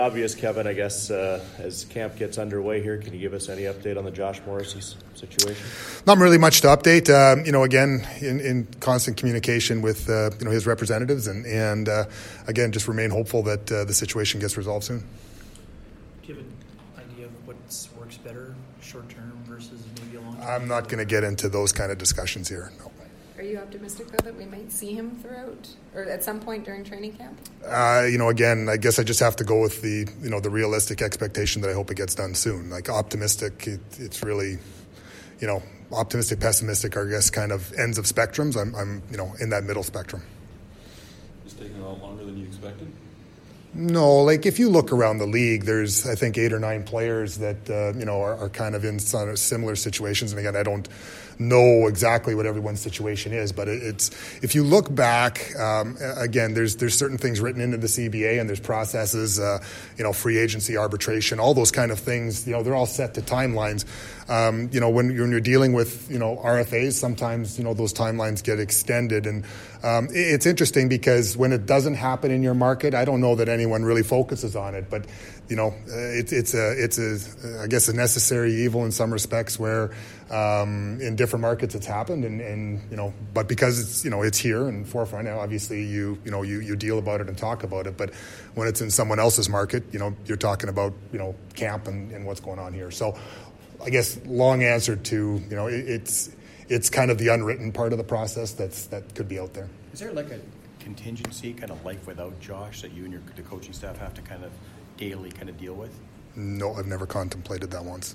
Obvious, Kevin, I guess, as camp gets underway here, can you give us any update on the Josh Morrissey situation? Not really much to update. Again, in constant communication with, his representatives and again, just remain hopeful that the situation gets resolved soon. Do you have an idea of what works better, short-term versus maybe a long-term? I'm not going to get into those kind of discussions here, no. Are you optimistic, though, that we might see him throughout or at some point during training camp? Again, I guess I just have to go with the realistic expectation that I hope it gets done soon. Like optimistic, it's really, optimistic, pessimistic are, I guess, kind of ends of spectrums. I'm in that middle spectrum. It's taking a lot longer than you expected? No, like if you look around the league, there's, I think, 8 or 9 players that, are kind of in similar situations. And again, I don't know exactly what everyone's situation is, but it's, if you look back, again, there's certain things written into the CBA and there's processes, free agency, arbitration, all those kind of things, they're all set to timelines. When you're dealing with, RFAs, sometimes, those timelines get extended. And it's interesting because when it doesn't happen in your market, I don't know that anyone really focuses on it. But, it's I guess, a necessary evil in some respects where in different markets it's happened. And but because it's here in forefront, obviously you deal about it and talk about it. But when it's in someone else's market, you're talking about, camp and what's going on here. So I guess long answer to, it's kind of the unwritten part of the process that could be out there. Is there like a contingency kind of life without Josh that you and the coaching staff have to kind of daily kind of deal with? No, I've never contemplated that once.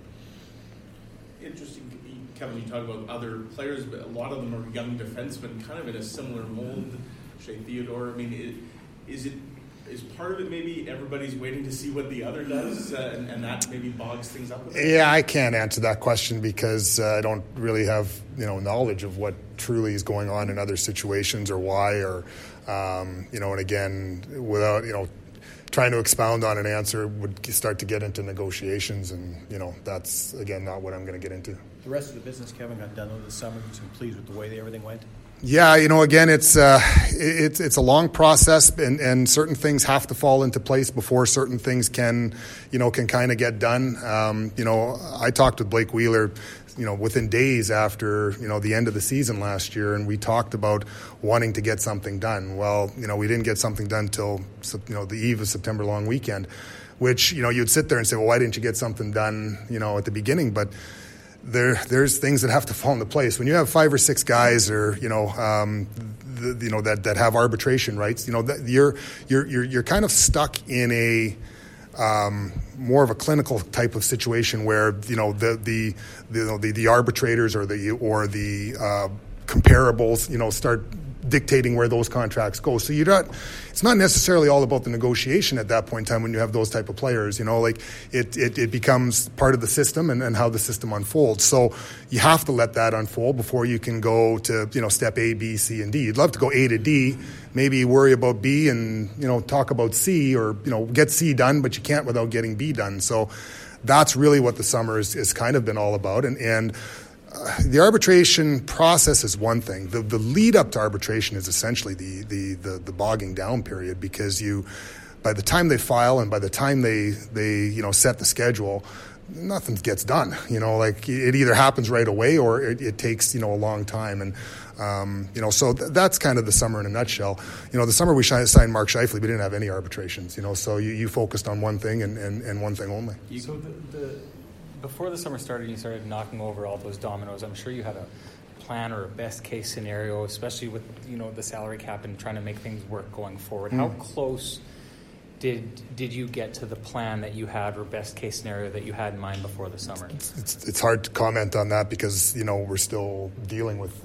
Interesting, Kevin, you talk about other players, but a lot of them are young defensemen, kind of in a similar mold. Shea Theodore, I mean, is part of it maybe everybody's waiting to see what the other does, and that maybe bogs things up a bit? Yeah, I can't answer that question because I don't really have knowledge of what truly is going on in other situations or why, or and again, without trying to expound on an answer would start to get into negotiations, and that's again not what I'm going to get into. The rest of the business, Kevin, got done over the summer. So pleased with the way everything went. Yeah, again, it's a long process, and certain things have to fall into place before certain things can kind of get done. I talked with Blake Wheeler, within days after, the end of the season last year, and we talked about wanting to get something done. Well, we didn't get something done till, the eve of September long weekend, which, you'd sit there and say, well, why didn't you get something done, at the beginning? But there's things that have to fall into place. When you have 5 or 6 guys, or that have arbitration rights, you're kind of stuck in a more of a clinical type of situation where the arbitrators or the comparables start dictating where those contracts go. So it's not necessarily all about the negotiation at that point in time when you have those type of players, it becomes part of the system and how the system unfolds. So you have to let that unfold before you can go to, step A, B, C, and D. You'd love to go A to D, maybe worry about B and, talk about C, or, get C done, but you can't without getting B done. So that's really what the summer is kind of been all about. And the arbitration process is one thing. The lead up to arbitration is essentially the bogging down period, because by the time they file and by the time they set the schedule, nothing gets done. It either happens right away or it takes a long time. And so that's kind of the summer in a nutshell. The summer we signed Mark Scheifele, we didn't have any arbitrations. So you focused on one thing and one thing only. So before the summer started, you started knocking over all those dominoes. I'm sure you had a plan or a best case scenario, especially with the salary cap and trying to make things work going forward. How close did you get to the plan that you had, or best case scenario that you had in mind before the summer? It's hard to comment on that because we're still dealing with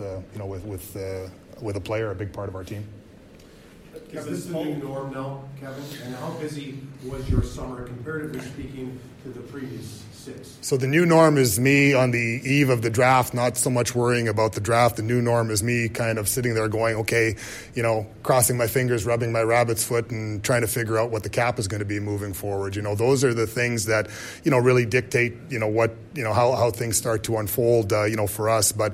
with a player, a big part of our team. Is this the new norm now, Kevin? And how busy was your summer, comparatively speaking, to the previous 6? So the new norm is me on the eve of the draft, not so much worrying about the draft. The new norm is me kind of sitting there going, okay, crossing my fingers, rubbing my rabbit's foot, and trying to figure out what the cap is going to be moving forward. Those are the things that, really dictate, what, how things start to unfold, for us. But,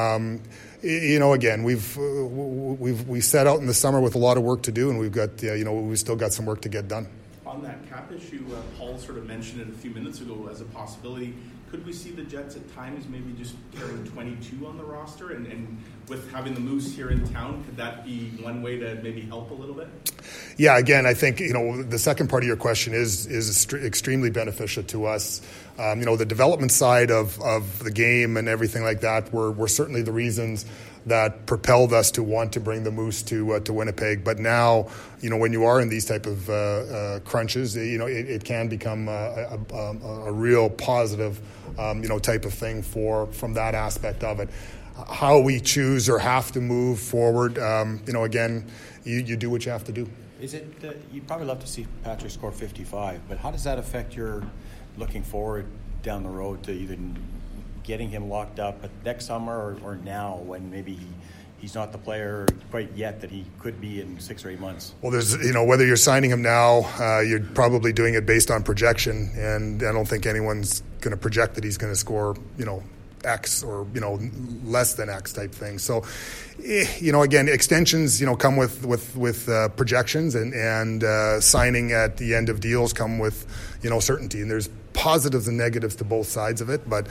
again, we set out in the summer with a lot of work to do, and we've got, we've still got some work to get done. On that cap issue, Paul sort of mentioned it a few minutes ago as a possibility. Could we see the Jets at times maybe just carrying 22 on the roster? And with having the Moose here in town, could that be one way to maybe help a little bit? Yeah, again, I think, the second part of your question is extremely beneficial to us. The development side of the game and everything like that were certainly the reasons that propelled us to want to bring the Moose to Winnipeg. But now, when you are in these type of crunches, it can become a real positive, type of thing from that aspect of it. How we choose or have to move forward, again, you do what you have to do. Is it you'd probably love to see Patrick score 55, but how does that affect your looking forward down the road to either getting him locked up next summer or now when maybe he's not the player quite yet that he could be in 6 or 8 months? Well, there's, whether you're signing him now, you're probably doing it based on projection, and I don't think anyone's going to project that he's going to score, X or, less than X type thing. So, again, extensions, come with projections and signing at the end of deals come with, certainty. And there's positives and negatives to both sides of it. But,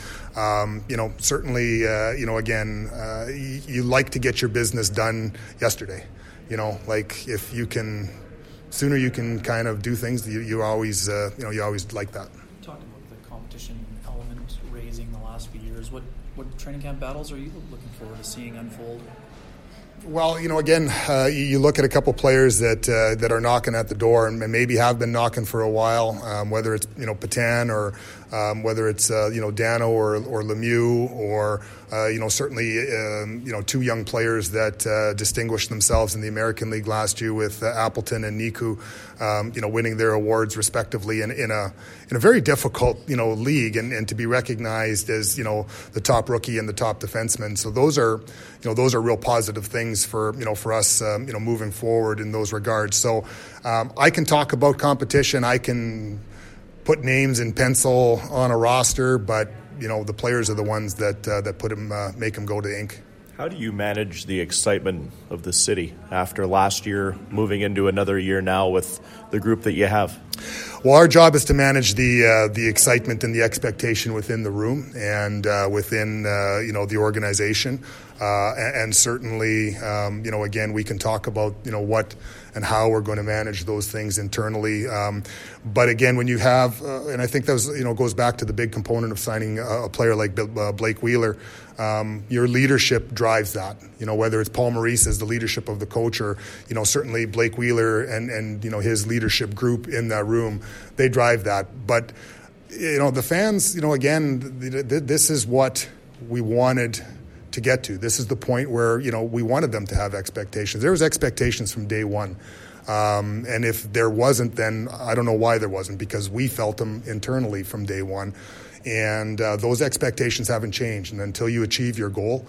certainly, again, you like to get your business done yesterday. Like if you can, sooner you can kind of do things, you always, you always like that. Talking about the competition element raising the last few years, what training camp battles are you looking forward to seeing unfold? Well, again, you look at a couple players that are knocking at the door and maybe have been knocking for a while, whether it's, Patan or whether it's, Dano or Lemieux or, certainly, two young players that distinguished themselves in the American League last year with Appleton and Niku, winning their awards respectively in a very difficult, league and to be recognized as, the top rookie and the top defenseman. So those are real positive things for us, moving forward in those regards. So I can talk about competition. I can put names in pencil on a roster, but the players are the ones that put him, make him go to ink. How do you manage the excitement of the city after last year, moving into another year now with the group that you have? Well, our job is to manage the excitement and the expectation within the room and within the organization, and certainly again we can talk about what and how we're going to manage those things internally. But again, when you have, and I think that was, goes back to the big component of signing a player like Blake Wheeler. Your leadership drives that, whether it's Paul Maurice as the leadership of the coach or, certainly Blake Wheeler and his leadership group in that room, they drive that. But, the fans, again, this is what we wanted to get to. This is the point where, we wanted them to have expectations. There was expectations from day one. And if there wasn't, then I don't know why there wasn't, because we felt them internally from day one. And those expectations haven't changed. And until you achieve your goal,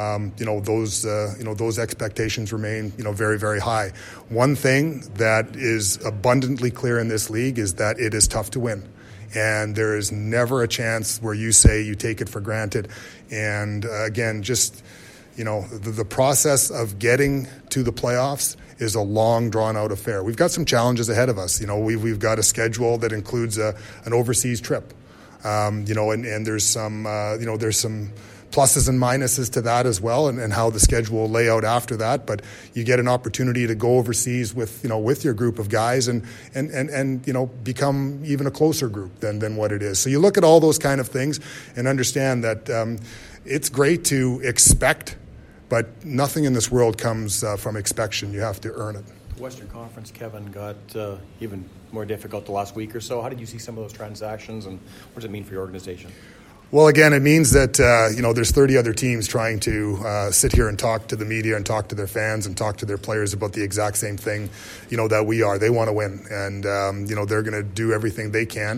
those expectations remain, very, very high. One thing that is abundantly clear in this league is that it is tough to win. And there is never a chance where you say you take it for granted. And again, just, the process of getting to the playoffs is a long, drawn-out affair. We've got some challenges ahead of us. We've got a schedule that includes an overseas trip. And there's some, there's some pluses and minuses to that as well, and how the schedule will lay out after that. But you get an opportunity to go overseas with your group of guys and become even a closer group than what it is. So you look at all those kind of things and understand that it's great to expect, but nothing in this world comes from expectation. You have to earn it. The Western Conference, Kevin, got even more difficult the last week or so. How did you see some of those transactions, and what does it mean for your organization? Well, again, it means that, there's 30 other teams trying to sit here and talk to the media and talk to their fans and talk to their players about the exact same thing, that we are. They want to win, and, they're going to do everything they can,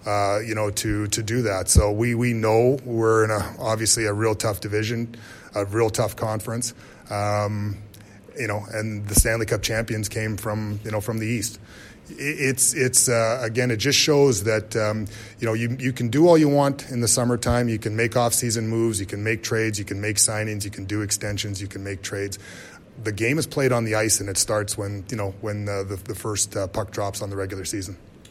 to do that. So we know we're in obviously a real tough division, a real tough conference, and the Stanley Cup champions came from the East. It's again, it just shows that you can do all you want in the summertime. You can make off-season moves, you can make trades, you can make signings, you can do extensions, you can make trades. The game is played on the ice, and it starts when the first puck drops on the regular season.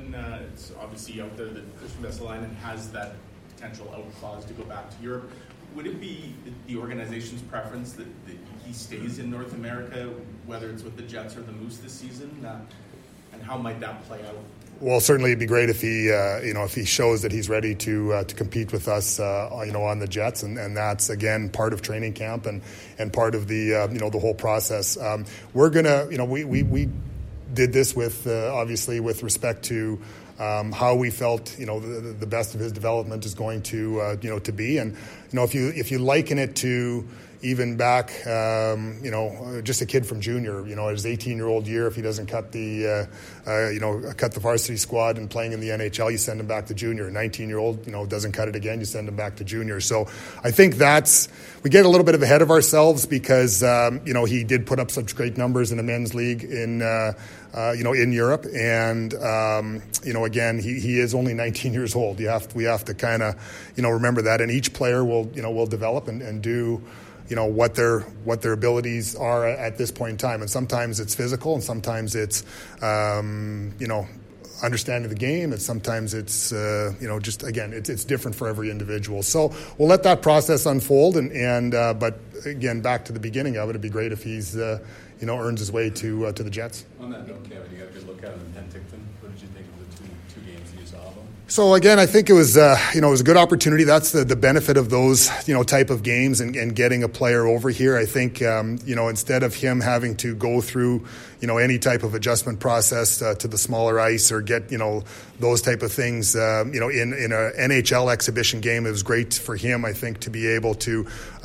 Kevin, it's obviously out there that Christian Vesalainen has that potential out clause to go back to Europe. Would it be the organization's preference that he stays in North America, whether it's with the Jets or the Moose this season? And how might that play out? Well, certainly it'd be great if he, if he shows that he's ready to compete with us, on the Jets, and that's again part of training camp and part of the the whole process. We're gonna, we did this with obviously with respect to how we felt, the best of his development is going to, to be, and if you liken it to even back, just a kid from junior, at his 18-year-old year, if he doesn't cut the, cut the varsity squad and playing in the NHL, you send him back to junior. 19-year-old, doesn't cut it again, you send him back to junior. So I think we get a little bit ahead of ourselves because, he did put up such great numbers in the men's league in Europe. And, again, he is only 19 years old. We have to kind of, remember that. And each player will develop and do, what their abilities are at this point in time. And sometimes it's physical, and sometimes it's, understanding the game, and sometimes it's, just, again, it's different for every individual. So we'll let that process unfold. But again, back to the beginning of it, it'd be great if he's, earns his way to the Jets. On that note, Kevin, you got a good look at him in Penticton. What did you think of the two games that you saw of him? So again, I think it was it was a good opportunity. That's the benefit of those type of games and getting a player over here. I think instead of him having to go through any type of adjustment process to the smaller ice or get those type of things in a NHL exhibition game, it was great for him, I think, to be able to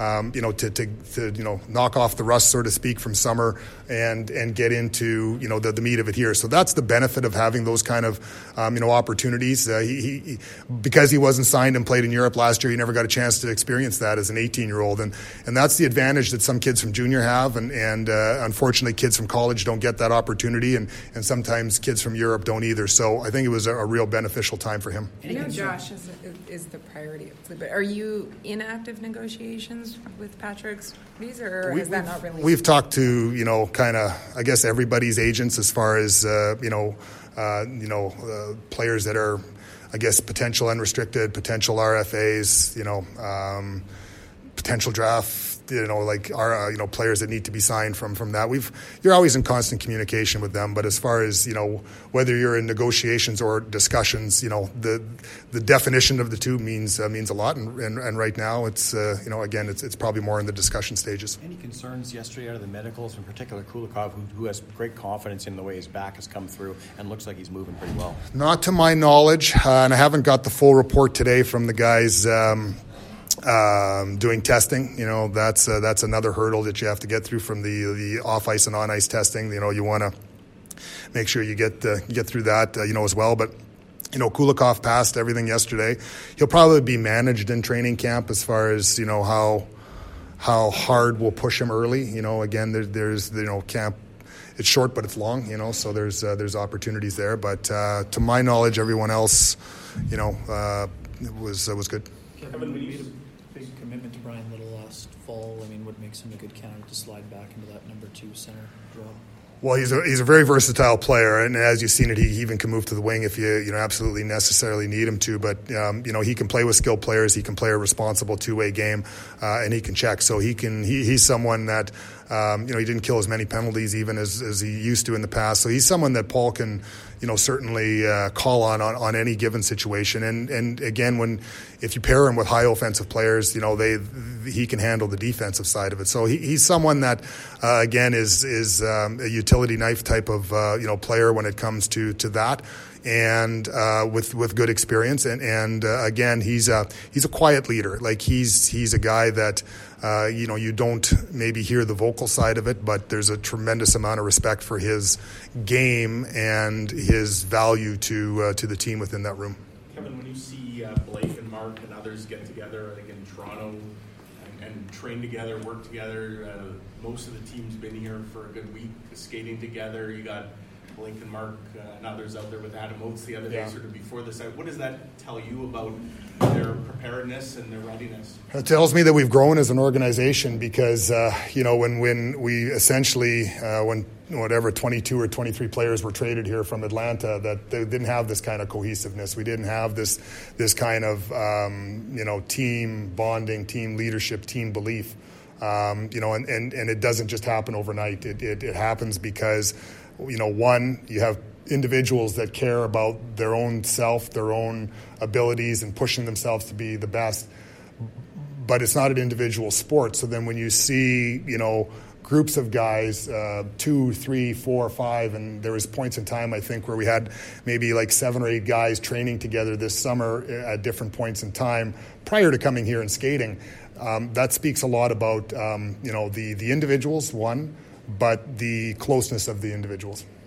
to knock off the rust, so to speak, from summer and get into the meat of it here. So that's the benefit of having those kind of opportunities. He because he wasn't signed and played in Europe last year, he never got a chance to experience that as an 18-year-old, and that's the advantage that some kids from junior have, and unfortunately kids from college don't get that opportunity, and sometimes kids from Europe don't either. So I think it was a real beneficial time for him. I know Josh is the priority, but are you in active negotiations with Patrick's visa, or is that not really? We've talked to kind of, I guess, everybody's agents as far as players that are, I guess, potential unrestricted, potential RFAs, potential draft, like our, players that need to be signed from that. You're always in constant communication with them, but as far as, whether you're in negotiations or discussions, the definition of the two means a lot. And right now it's, again, it's probably more in the discussion stages. Any concerns yesterday out of the medicals, in particular Kulikov, who has great confidence in the way his back has come through and looks like he's moving pretty well? Not to my knowledge, and I haven't got the full report today from the guys, doing testing. That's another hurdle that you have to get through from the off ice and on ice testing. You want to make sure you get through that as well. But Kulikov passed everything yesterday. He'll probably be managed in training camp as far as how hard we'll push him early. Again, there's camp. It's short, but it's long. So there's opportunities there. But to my knowledge, everyone else, was good. Kevin, we made a big commitment to Brian Little last fall. What makes him a good candidate to slide back into that number 2 center role? Well, he's a very versatile player, and as you've seen it, he even can move to the wing if you absolutely necessarily need him to. But he can play with skilled players. He can play a responsible two-way game, and he can check. So he's someone that he didn't kill as many penalties even as he used to in the past. So he's someone that Paul can certainly call on any given situation. And again, if you pair him with high offensive players, he can handle the defensive side of it. So he's someone that again is a utility knife type of player when it comes to that. And with good experience, and again, he's a quiet leader. Like he's a guy that you don't maybe hear the vocal side of it, but there's a tremendous amount of respect for his game and his value to the team within that room. Kevin, when you see Blake and Mark and others get together, like in Toronto, and train together, work together, most of the team's been here for a good week, skating together. You got Blake and Mark and others out there with Adam Oates the other day, sort of before this. What does that tell you about their preparedness and their readiness? It tells me that we've grown as an organization because, when we essentially, when 22 or 23 players were traded here from Atlanta, that they didn't have this kind of cohesiveness. We didn't have this kind of, team bonding, team leadership, team belief. And it doesn't just happen overnight. It happens because, one, you have individuals that care about their own self, their own abilities, and pushing themselves to be the best. But it's not an individual sport. So then when you see, groups of guys, 2, 3, 4, 5, and there was points in time, I think, where we had maybe like 7 or 8 guys training together this summer at different points in time prior to coming here and skating. That speaks a lot about, the individuals, one, but the closeness of the individuals.